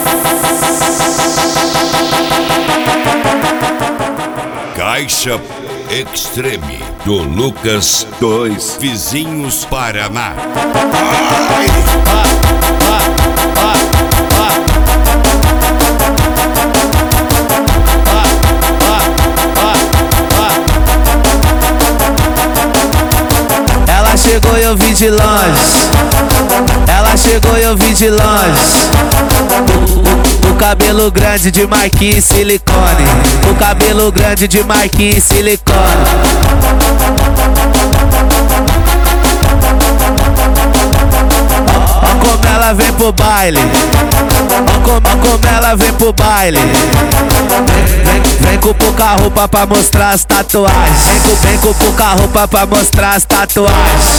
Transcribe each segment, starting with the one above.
Caixa Extreme do Lucas 2 Vizinhos Paraná. Ela chegou e eu vi de longe. Ela chegou e eu vi de longe. O cabelo grande de Marquinhos silicone. O cabelo grande de Marquinhos silicone. Ó como ela vem pro baile. Ó como ela vem pro baile. Vem com pouca roupa pra mostrar as tatuagens. Vem com pouca roupa pra mostrar as tatuagens.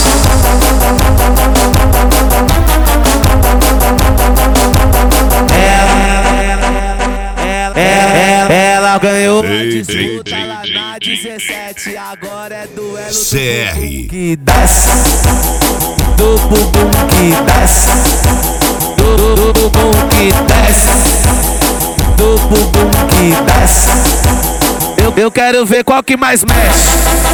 Ela ganhou a disputa lá na 17. Agora é duelo CR que desce. Do bumbum que desce. Do bumbum que desce. Do bumbum que desce. Eu quero ver qual que mais mexe.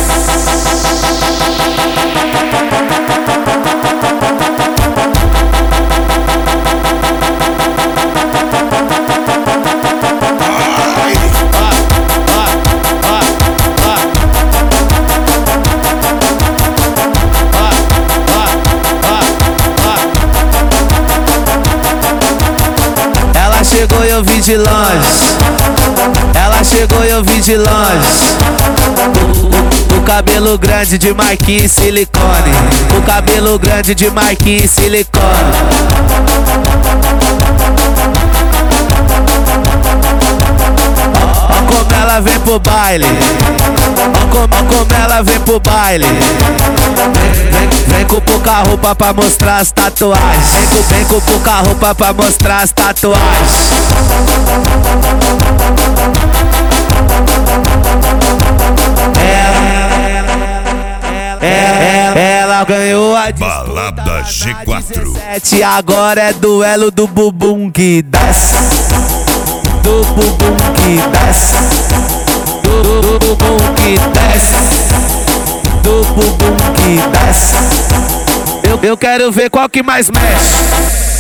Ela chegou e eu vi de longe. Ela chegou e eu vi de longe. O cabelo grande de Marquinhos silicone. O cabelo grande de Marquinhos silicone. Ó como ela vem pro baile. Ó como ela vem pro baile. Vem com pouca roupa pra mostrar as tatuagens. Vem com pouca roupa pra mostrar as tatuagens. Ela ganhou a disputa Balada G4. 17. Agora é duelo do bumbum que desce. Do bumbum que desce. Do bumbum que desce. Do bumbum que desce. Eu quero ver qual que mais mexe.